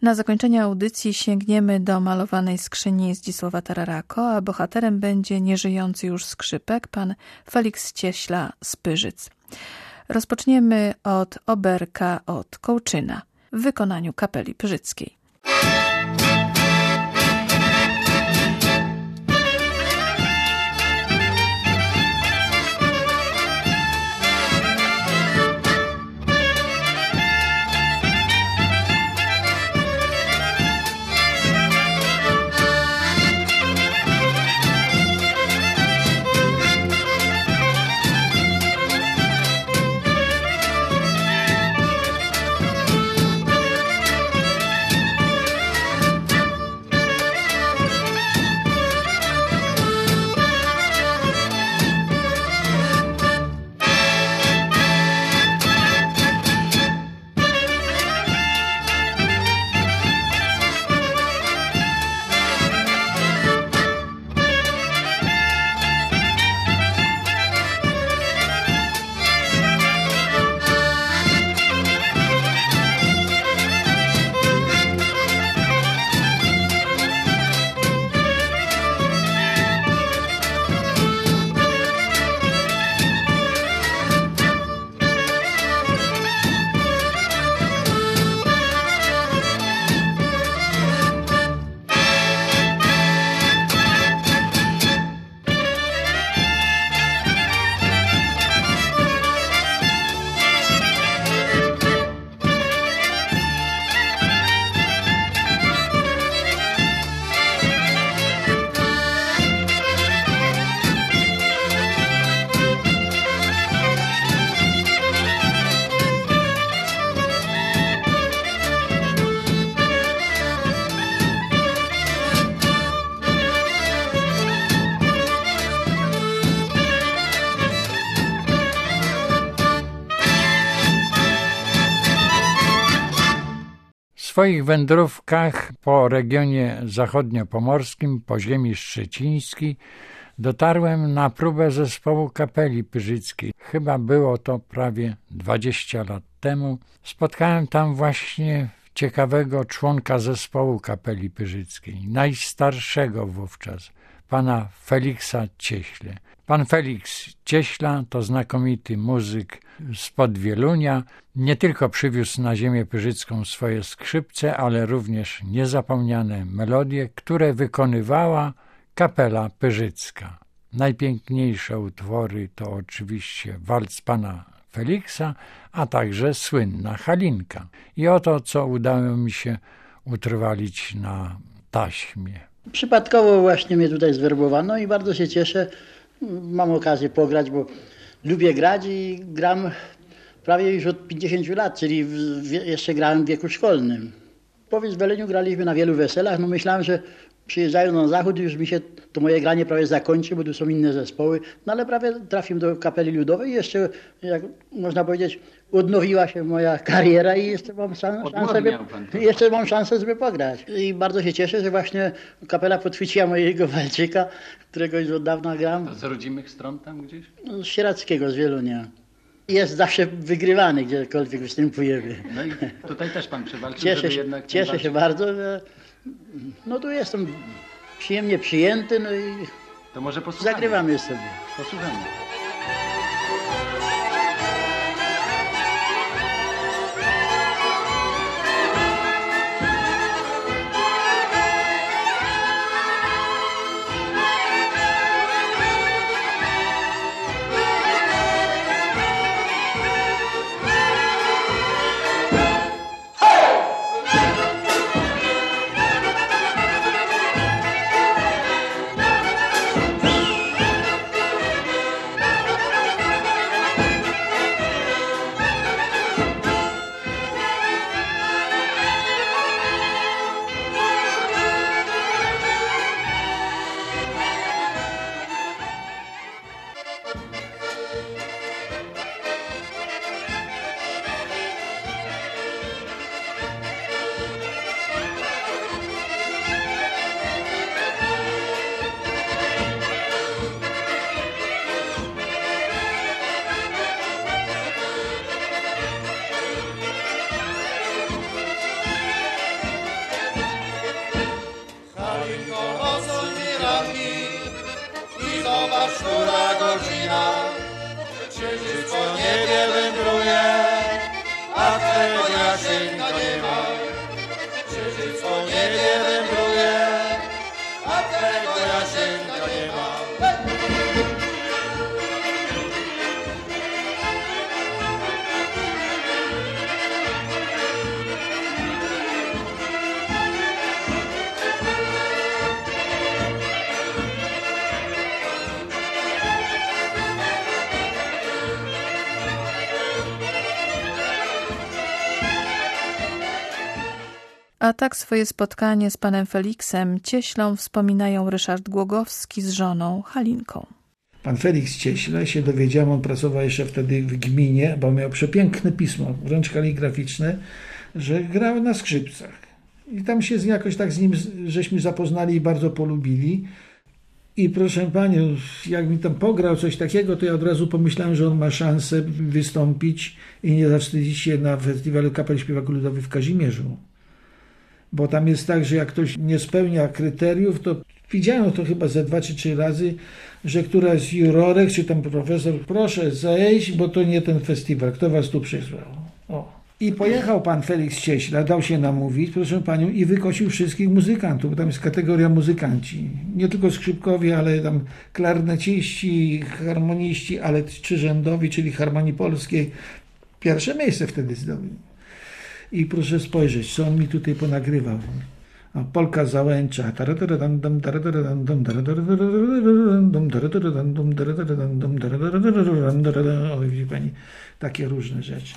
Na zakończenie audycji sięgniemy do malowanej skrzyni Zdzisława Tararako, a bohaterem będzie nieżyjący już skrzypek, pan Feliks Cieśla z Pyrzyc. Rozpoczniemy od Oberka od Kołczyna w wykonaniu Kapeli Pyrzyckiej. W swoich wędrówkach po regionie zachodniopomorskim, po ziemi szczecińskiej, dotarłem na próbę zespołu Kapeli Pyrzyckiej. Chyba było to prawie 20 lat temu. Spotkałem tam właśnie ciekawego członka zespołu Kapeli Pyrzyckiej, najstarszego wówczas, pana Feliksa Cieślę. Pan Feliks Cieśla to znakomity muzyk spod Wielunia. Nie tylko przywiózł na ziemię pyrzycką swoje skrzypce, ale również niezapomniane melodie, które wykonywała Kapela Pyrzycka. Najpiękniejsze utwory to oczywiście walc pana Feliksa, a także słynna Halinka. I oto, co udało mi się utrwalić na taśmie. Przypadkowo właśnie mnie tutaj zwerbowano i bardzo się cieszę. Mam okazję pograć, bo lubię grać i gram prawie już od 50 lat, czyli jeszcze grałem w wieku szkolnym. Po wyzwoleniu graliśmy na wielu weselach. No myślałem, że przyjeżdżając na zachód już mi się to moje granie prawie zakończy, bo tu są inne zespoły. No ale prawie trafiłem do Kapeli Ludowej i jeszcze, jak można powiedzieć, odnowiła się moja kariera i jeszcze mam szansę, żeby pograć. I bardzo się cieszę, że właśnie kapela podchwyciła mojego walczyka, którego już od dawna gram. To z rodzimych stron tam gdzieś? Z Sieradzkiego, z Wielunia. Jest zawsze wygrywany, gdziekolwiek występujemy. No i tutaj też pan przywalczył, Cieszę się bardzo, że no tu jestem przyjemnie przyjęty, no i to może posłuchamy. Zagrywamy sobie. Posłuchamy. godzina, księżyc po niebie wędruje, a twego Jasieńka nie ma. Księżyc po niebie wędruje, a twego Jasieńka nie ma. A tak swoje spotkanie z panem Feliksem Cieślą wspominają Ryszard Głogowski z żoną Halinką. Pan Feliks Cieśla, się dowiedziałem, on pracował jeszcze wtedy w gminie, bo miał przepiękne pismo, wręcz kaligraficzne, że grał na skrzypcach. I tam się jakoś tak z nim żeśmy zapoznali i bardzo polubili. I proszę panią, jak mi tam pograł coś takiego, to ja od razu pomyślałem, że on ma szansę wystąpić i nie zawstydzić się na festiwalu kapel śpiewaków ludowych w Kazimierzu. Bo tam jest tak, że jak ktoś nie spełnia kryteriów, to widziano to chyba ze 2 czy 3 razy, że któraś z jurorek, czy tam profesor, proszę zejść, bo to nie ten festiwal, kto was tu przysłał. O. I pojechał pan Feliks Cieśla, dał się namówić, proszę panią, i wykosił wszystkich muzykantów, bo tam jest kategoria muzykanci. Nie tylko skrzypkowie, ale tam klarneciści, harmoniści, ale trzyrzędowi, czyli harmonii polskiej. Pierwsze miejsce wtedy zdobył. I proszę spojrzeć, co on mi tutaj ponagrywał. Polka Załęcza. O, widzi pani, takie różne rzeczy.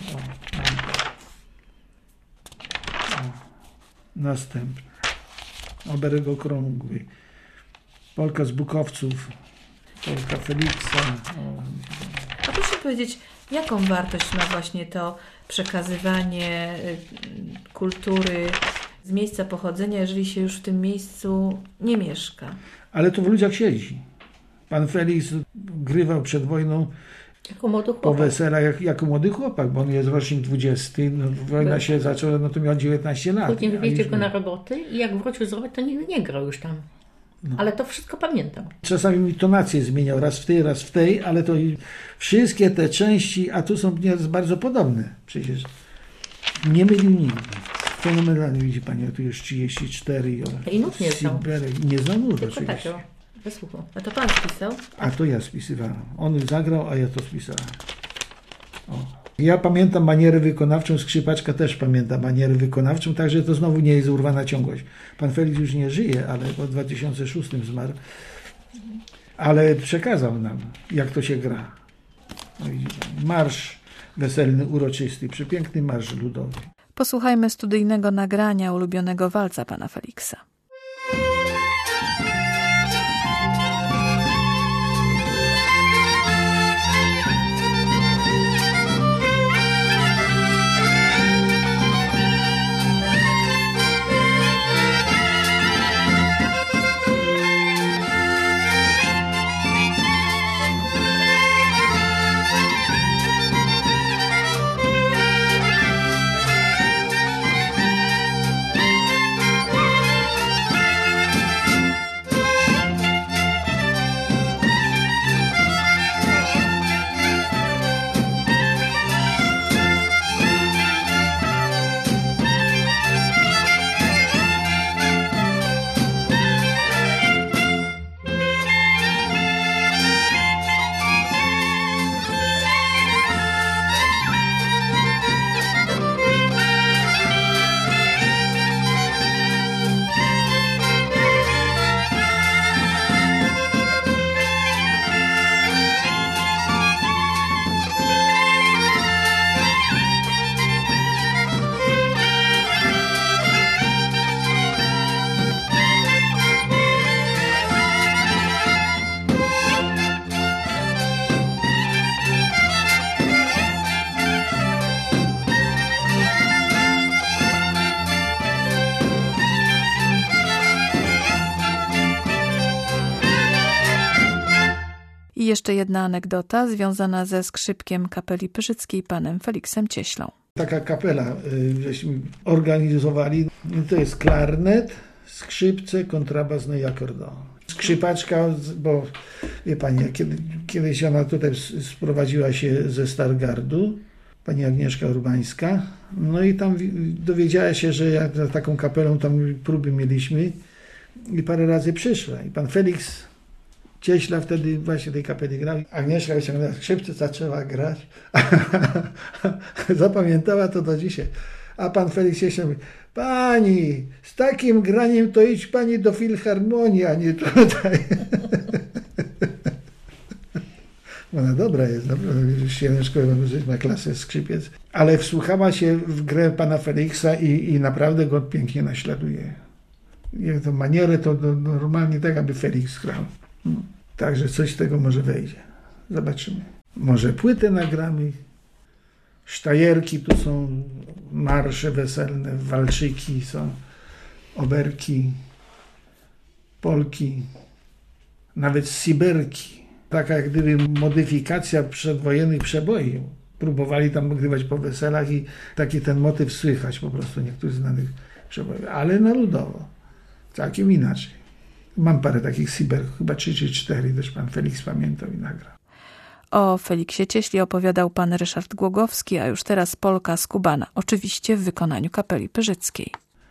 Następne. Obereg Okrągły. Polka z Bukowców. Polka Feliksa. A proszę powiedzieć, jaką wartość ma właśnie to przekazywanie kultury z miejsca pochodzenia, jeżeli się już w tym miejscu nie mieszka? Ale to w ludziach siedzi. Pan Feliks grywał przed wojną jako młody chłopak. Po weselach jako młody chłopak, bo on jest rocznik 20. No, wojna się zaczęła, no to miał 19 lat. Później wywieźli go na roboty i jak wrócił z roboty, to nigdy nie grał już tam. No. Ale to wszystko pamiętam. Czasami mi tonację zmieniał, raz w tej, ale to wszystkie te części, a tu są bardzo podobne przecież. Nie mylił nigdy. Fenomenalnie, widzi pani, tu już 34. I nut nie znał. Nie znał nut oczywiście. Tak, wysłuchał. A to pan spisał? A to ja spisywałem. On zagrał, a ja to spisałem. O. Ja pamiętam manierę wykonawczą, skrzypaczka też pamięta manierę wykonawczą, także to znowu nie jest urwana ciągłość. Pan Feliks już nie żyje, ale w 2006 zmarł. Ale przekazał nam, jak to się gra. No marsz weselny, uroczysty, przepiękny marsz ludowy. Posłuchajmy studyjnego nagrania ulubionego walca pana Feliksa. I jeszcze jedna anegdota związana ze skrzypkiem kapeli pyrzyckiej panem Feliksem Cieślą. Taka kapela żeśmy organizowali, to jest klarnet, skrzypce, kontrabas, no i akordeon. skrzypaczka, bo wie pani, kiedyś ona tutaj sprowadziła się ze Stargardu, pani Agnieszka Urbańska, no i tam dowiedziała się, że jak za taką kapelą tam próby mieliśmy i parę razy przyszła. I pan Felix Cieśla wtedy właśnie tej kapeli grał. Agnieszka wyciągnęła skrzypce, zaczęła grać. Zapamiętała to do dzisiaj. A pan Felix Cieśla mówi: pani, z takim graniem to idź pani do filharmonii, a nie tutaj. Ona dobra jest, świetną szkołę ma klasę skrzypiec. Ale wsłuchała się w grę pana Feliksa i naprawdę go pięknie naśladuje. I tą manierę to normalnie tak, aby Felix grał. Także coś z tego może wejdzie. Zobaczymy. Może płytę nagramy. Sztajerki tu są, marsze weselne, walczyki są, oberki, polki, nawet siberki. Taka jak gdyby modyfikacja przedwojennych przeboi. Próbowali tam grywać po weselach i taki ten motyw słychać po prostu niektórych znanych przebojów, ale na ludowo. Całkiem inaczej. Mam parę takich siberków, chyba 3 czy 4, też pan Felix pamiętał i nagrał. O Feliksie Cieśli opowiadał pan Ryszard Głogowski, a już teraz polka skubana, oczywiście w wykonaniu Kapeli Pyrzyckiej.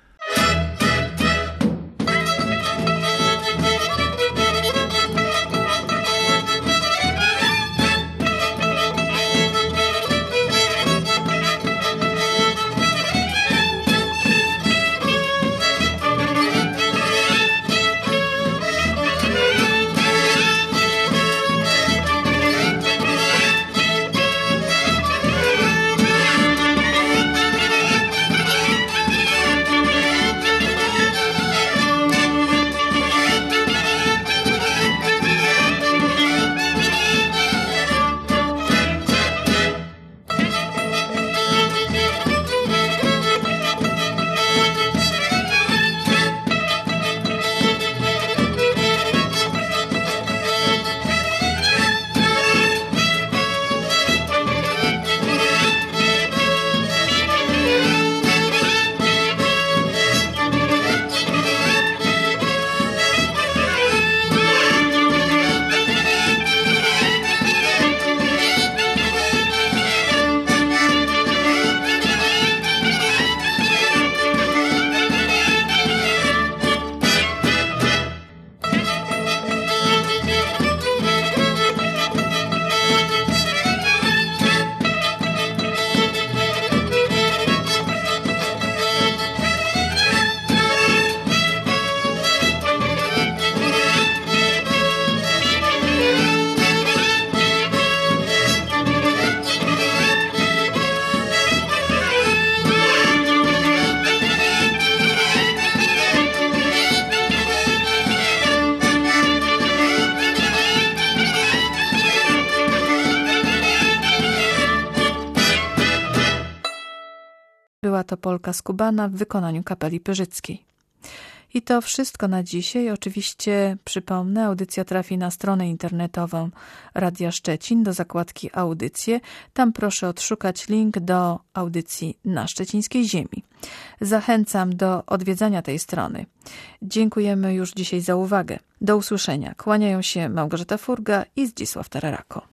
Była to polka skubana w wykonaniu Kapeli Pyrzyckiej. I to wszystko na dzisiaj. Oczywiście przypomnę, audycja trafi na stronę internetową Radia Szczecin do zakładki Audycje. Tam proszę odszukać link do audycji Na Szczecińskiej Ziemi. Zachęcam do odwiedzania tej strony. Dziękujemy już dzisiaj za uwagę. Do usłyszenia. Kłaniają się Małgorzata Furga i Zdzisław Tararako.